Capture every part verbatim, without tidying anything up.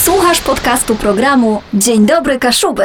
Słuchasz podcastu programu Dzień Dobry Kaszuby.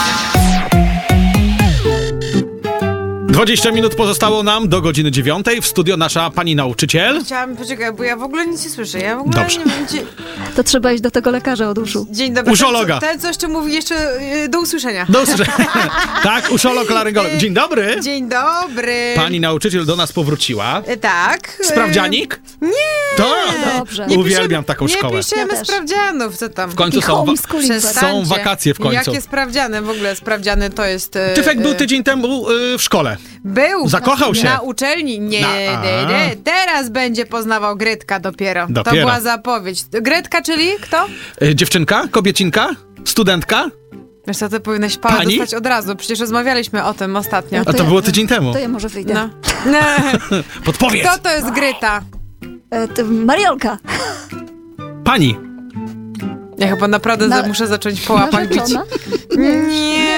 dwadzieścia minut pozostało nam do godziny dziewiątej. W studio nasza pani nauczyciel. Chciałam, poczekaj, bo ja w ogóle nic nie słyszę. Ja w ogóle Dobrze. Nie wiem, gdzie... To trzeba iść do tego lekarza od uszu. Dzień dobry. Uszologa. Ten, co jeszcze mówi, jeszcze yy, do usłyszenia. Do usłyszenia. Tak, uszolog, laryngolog. Dzień dobry. Dzień dobry. Pani nauczyciel do nas powróciła. E, tak. Sprawdzianik? Nie. To Dobrze. Nie uwielbiam piszemy, taką nie szkołę. Nie piszemy Ja też. sprawdzianów, co tam. W końcu I są, wa- homeschooling. są wakacje w końcu. Jakie sprawdziany? W ogóle sprawdziany to jest... Yy, Tyfek był tydzień temu y, w szkole. Był. Zakochał się. Na uczelni. Nie, Na- nie, nie. Teraz będzie poznawał Gretka dopiero. To Dopiero. była zapowiedź. Gretka, czyli kto? Y, dziewczynka? Kobiecinka? Studentka? Wiesz co, ty powinnaś pałę Pani? dostać od razu. Przecież rozmawialiśmy o tym ostatnio. A to ja- było tydzień temu. To ja może wyjdę. No. No. Podpowiedz. Kto to jest Gryta? E, to Mariolka. Pani. Ja chyba naprawdę Na- za, muszę zacząć po łapach bić. Narzeczona? Nie.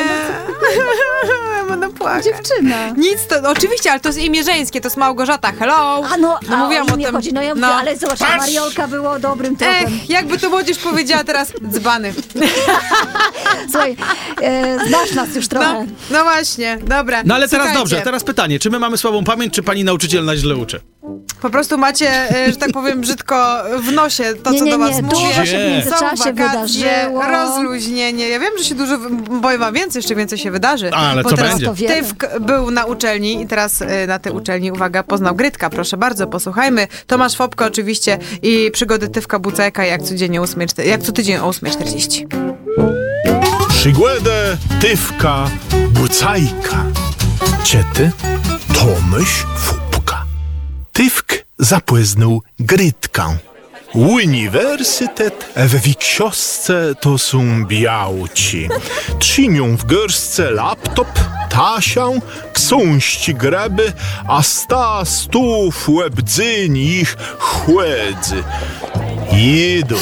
Będę płakać. Dziewczyna. Nic, to oczywiście, ale to jest imię żeńskie, to jest Małgorzata. Hello. A no, No, a mówiłam o o imię tym. chodzi. No ja mówię, No. ale zobacz, Patrz! Mariolka było dobrym tropem. Ech, jakby to młodzież powiedziała teraz dzbany. Słuchaj, e, znasz nas już trochę. No, no właśnie, dobra. No ale teraz Słuchajcie, dobrze, teraz pytanie. Czy my mamy słabą pamięć, czy pani nauczyciel nas źle uczy? Po prostu macie, e, że tak powiem, brzydko w nosie to, Nie, co nie, do was nie, mówię. dużo się w Nie. międzyczasie Są wakacje, wydarzyło. rozluźnienie. Ja wiem, że się dużo, bo wam więcej, jeszcze więcej się wydarzy. Ale bo co teraz będzie? To wiemy. Tyfk był na uczelni i teraz y, na tej uczelni, uwaga, poznał Grytka. Proszę bardzo, posłuchajmy. Tomasz Fopko oczywiście i przygody Tyfka Bucajka jak codziennie ósmej, jak co tydzień o ósmej czterdzieści. Przygłedę Tyfka Bucajka. Ciety Tomyś Fupka. Tyfk zapłyznął Grytkę. Uniwersytet w wiksiosce to są białci. Trzymią w gorszce laptop, tasią, książki greby, a sta stów łebdzyń ich chłedzy. Jedą.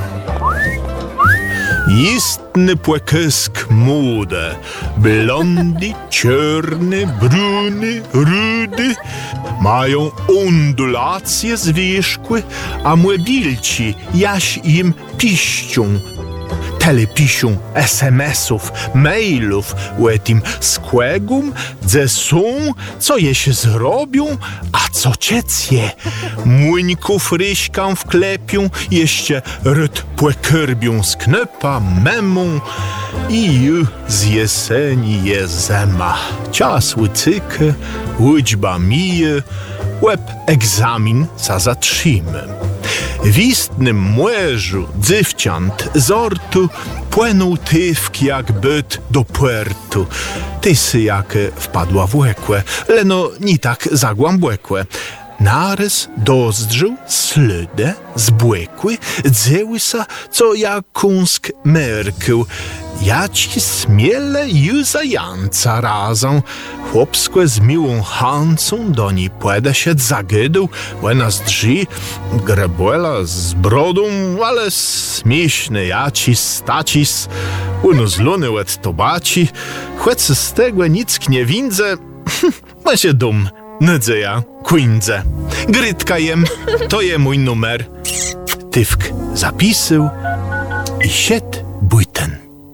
Istny płekysk młode, blondy, czarny, bruny, rudy, mają ondulacje zwierzchły, a młobilci jaś im piszczą. Tyle piszą es em esów, mailów, o tym skłegum, gdzie są, co je się zrobią, a co ciecie. Młyńków ryśką wklepią, jeszcze ryt płekyrbią z knepa, memą i ju z jeseni je zema. Czas łycykę, łydźba mije, łeb egzamin za zatrzymy. W istnym młeżu dziewcząt z ortu płynął Tyfk jak byt do puertu. Tysy jakie wpadła w łekłe, leno ni tak zagłambłekłe. Narys dozdrzył slydę, zbłekły, dziełysa, co jak kąsk merkył. Ja ci smiele ju zajanca razą. Chłopskłe z miłą hancą do niej płeda się zagydył, łena z drzwi, grebuela z brodą, ale śmieszny jaci stacis, uno z luny łet tobaci, chłec z tego nic nie windzę, ma się dum. Nydze ja, Quindze. Grytka jem, to je mój numer. Tyfk zapisył i siedł błyten.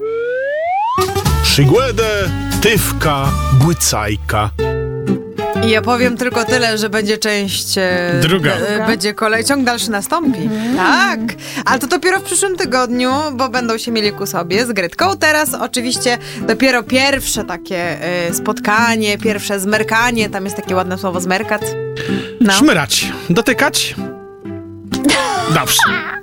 Przygłedę Tyfka Bucajka. I ja powiem tylko tyle, że będzie część... e, Druga. e, Będzie kolej, ciąg dalszy nastąpi. Tak, ale to dopiero w przyszłym tygodniu, bo będą się mieli ku sobie z Grytką. Teraz oczywiście dopiero pierwsze takie e, spotkanie, pierwsze zmerkanie, tam jest takie ładne słowo zmerkat. No. Szmyrać. Dotykać. Dobrze.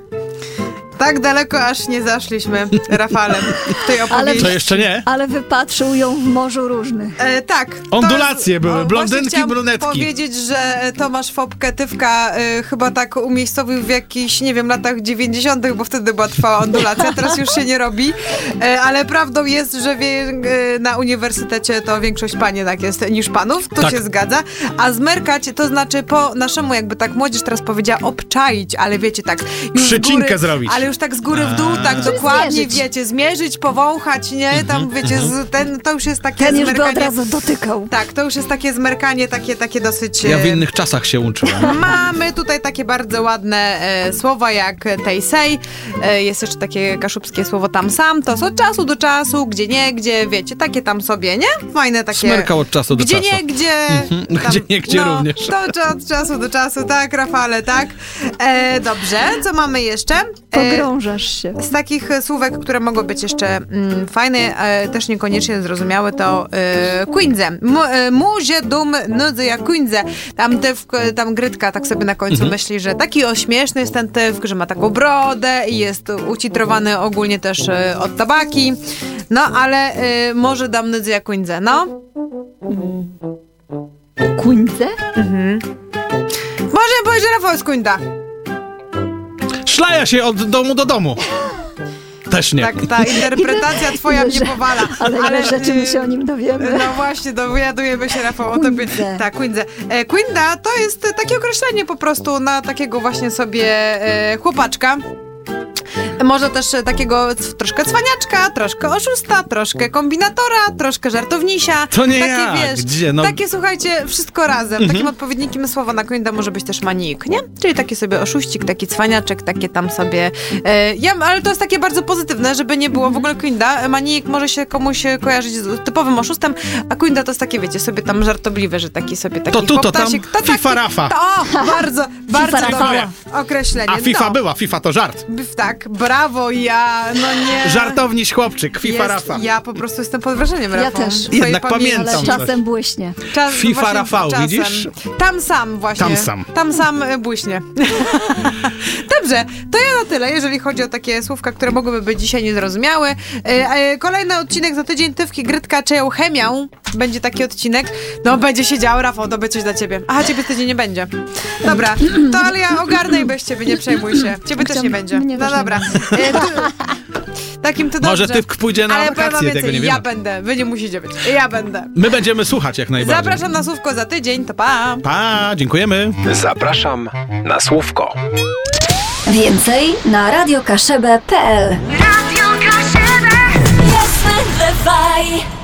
Tak daleko aż nie zaszliśmy Rafalem w tej Ale- opowieści. To jeszcze nie. Ale wypatrzył ją w morzu różnych. E, tak. to Ondulacje jest- były, o, blondynki, właśnie chciałam brunetki. powiedzieć, że Tomasz Fopkę Tyfka e, chyba tak umiejscowił w jakichś, nie wiem, latach dziewięćdziesiątych, bo wtedy była trwała ondulacja, teraz już się nie robi, e, ale prawdą jest, że wie, e, na uniwersytecie to większość panienek jest niż panów, to Tak. się zgadza, a zmerkać to znaczy po naszemu, jakby tak młodzież teraz powiedziała, obczaić, ale wiecie tak, już z Przycinkę góry, zrobić. ale już już tak z góry w dół, tak Czyli dokładnie, zmierzyć. wiecie, zmierzyć, powąchać, nie? Tam, wiecie, z, ten, to już jest takie Ten już by zmerkanie. od razu dotykał. Tak, to już jest takie zmerkanie, takie, takie dosyć... Ja w e, innych czasach się uczyłem. Mamy tutaj takie bardzo ładne e, słowa jak tej sej. E, jest jeszcze takie kaszubskie słowo tam sam. To jest od czasu do czasu, gdzie nie, gdzie, wiecie, takie tam sobie, nie? Fajne takie... Smyrkał od czasu do gdzie czasu. nie, gdzie... Gdzie nie, gdzie no, również. To cza- od czasu do czasu, tak, Rafale, tak. E, dobrze, co mamy jeszcze? E, Pogrążasz się. z takich e, słówek, które mogą być jeszcze mm, fajne, e, też niekoniecznie zrozumiałe, to e, kuńdze. M- e, Muzie, dum, nudzy jak kuńdze. Tam tyw, tam Grytka tak sobie na końcu myśli, że taki ośmieszny jest ten tyw, że ma taką brodę i jest ucitrowany ogólnie też e, od tabaki. No, ale e, może dam nudzy jak kuńdze, no. Kuńce? Może powiedzieć, że Rafał jest kuńda. Szlaja się od domu do domu. Też nie. Tak, ta interpretacja twoja Ile mnie że- powala. Ale ile rzeczy my y, się o nim dowiemy. No właśnie, dowiadujemy się, Rafał, o tobie. Kuńdze. Tak, kuńdze. E, kuńda to jest e, takie określenie po prostu na takiego właśnie sobie e, chłopaczka. Może też e, takiego c- troszkę cwaniaczka, troszkę oszusta, troszkę kombinatora, troszkę żartownisia. To nie takie, ja. wiesz, Gdzie? No- Takie, słuchajcie, wszystko razem. Takim odpowiednikiem słowa na kuńda może być też manik, nie? Czyli taki sobie oszuścik, taki cwaniaczek, takie tam sobie... E, ja, ale to jest takie bardzo pozytywne, żeby nie było w ogóle kuńda. Manik może się komuś kojarzyć z typowym oszustem, a kuńda to jest takie, wiecie, sobie tam żartobliwe, że taki sobie taki To tu, to tam, chłoptasik. To FIFA taki- Rafa. To, o, bardzo, bardzo Rafała. dobre określenie. A FIFA no. była, FIFA to żart. Tak, brawo, ja, no nie. Żartowniś chłopczyk, FIFA Jest, Rafa. Ja po prostu jestem pod wrażeniem, Ja Rafał. też. Twojej Jednak pamięci. pamiętam. Ale coś. czasem błyśnie. Czas, FIFA właśnie Rafał, czasem. widzisz? Tam sam właśnie. Tam sam. Tam sam e, błyśnie. Dobrze, to ja na tyle, jeżeli chodzi o takie słówka, które mogłyby być dzisiaj niezrozumiałe. E, e, kolejny odcinek za tydzień, Tywki, Grytka, Czeją, Chemią. Będzie taki odcinek. No, będzie się działo, Rafał, to będzie coś dla ciebie. Aha, ciebie tydzień nie będzie. Dobra, to ale ja ogarnę i bez ciebie, nie przejmuj się. Ciebie też nie Chciałam- będzie. mnie No też nie dobra. E, tu, takim to Może dobrze. Tywk pójdzie na Ale powiem wam wakacje, tego więcej, nie ja wiemy. będę, wy nie musicie być. Ja będę. My będziemy słuchać jak najbardziej. Zapraszam na słówko za tydzień, to pa! Pa, dziękujemy. Zapraszam na słówko. Więcej na radiokaszebę kropka p l. Radio Kaszebę. Jasne, bywaj.